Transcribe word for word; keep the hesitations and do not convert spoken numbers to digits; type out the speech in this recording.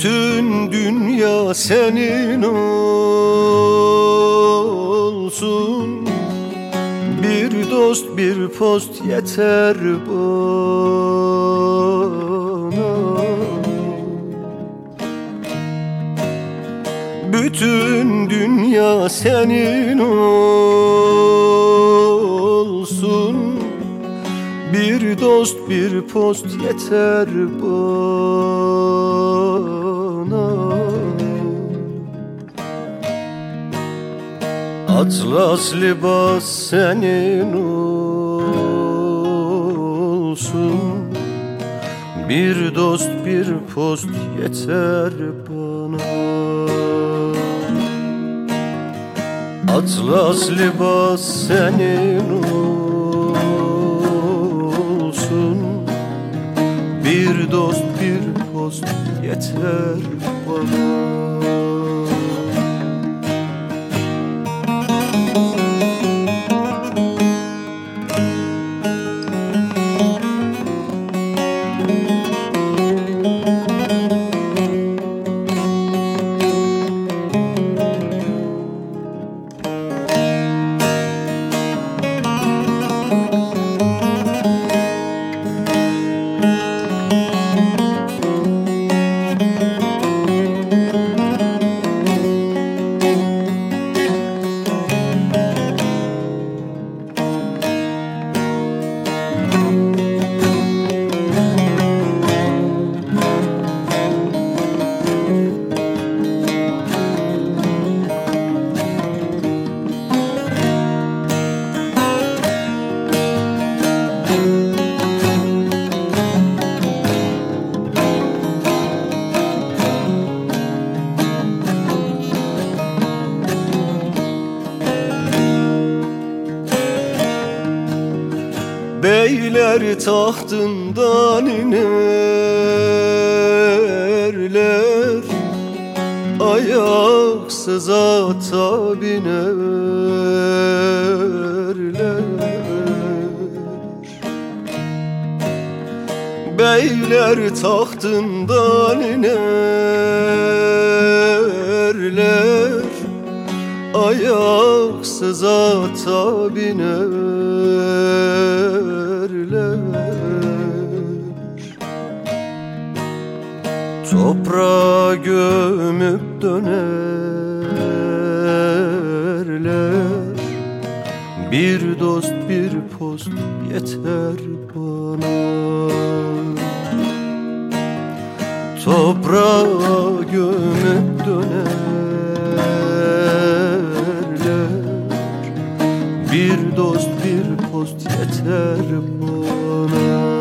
Bütün dünya senin olsun. Bir dost bir post yeter bana. Bütün dünya senin olsun. Bir dost bir post yeter bana. Atlas libas senin olsun. Bir dost bir post yeter bana. Atlas libas senin olsun. Bir dost bir post yeter bana. Beyler tahtından inerler, ayaksız ata binerler. Beyler tahtından inerler, ayaksız ata binerler. Toprağa gömüp dönerler. Bir dost bir post yeter bana. Toprağa gömüp dönerler. Bir dost bir post yeter bana.